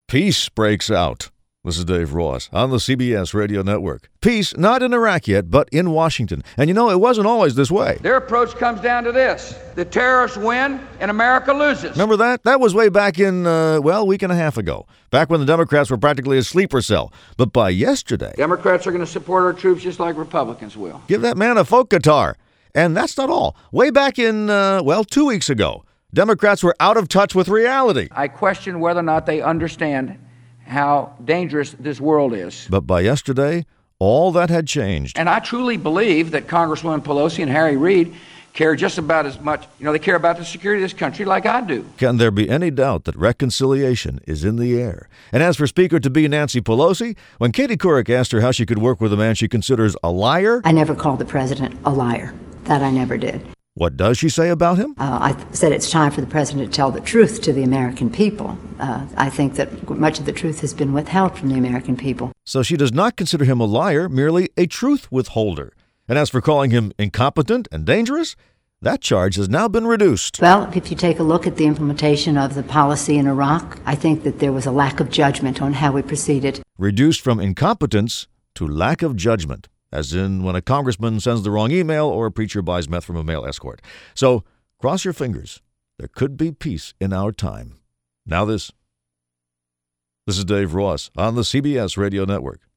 Peace breaks out. This is Dave Ross on the CBS Radio Network. Peace, not in Iraq yet, but in Washington. And you know, it wasn't always this way. Their approach comes down to this. The terrorists win and America loses. Remember that? That was way back in, a week and a half ago. Back when the Democrats were practically a sleeper cell. But by yesterday... Democrats are going to support our troops just like Republicans will. Give that man a folk guitar. And that's not all. Way back in, 2 weeks ago, Democrats were out of touch with reality. I question whether or not they understand how dangerous this world is. But by yesterday, all that had changed. And I truly believe that Congresswoman Pelosi and Harry Reid care just about as much, they care about the security of this country like I do. Can there be any doubt that reconciliation is in the air? And as for Speaker-to-be Nancy Pelosi, when Katie Couric asked her how she could work with a man she considers a liar... I never called the president a liar. That I never did. What does she say about him? I said it's time for the president to tell the truth to the American people. I think that much of the truth has been withheld from the American people. So she does not consider him a liar, merely a truth withholder. And as for calling him incompetent and dangerous, that charge has now been reduced. Well, if you take a look at the implementation of the policy in Iraq, I think that there was a lack of judgment on how we proceeded. Reduced from incompetence to lack of judgment. As in when a congressman sends the wrong email or a preacher buys meth from a male escort. So, cross your fingers. There could be peace in our time. Now this. This is Dave Ross on the CBS Radio Network.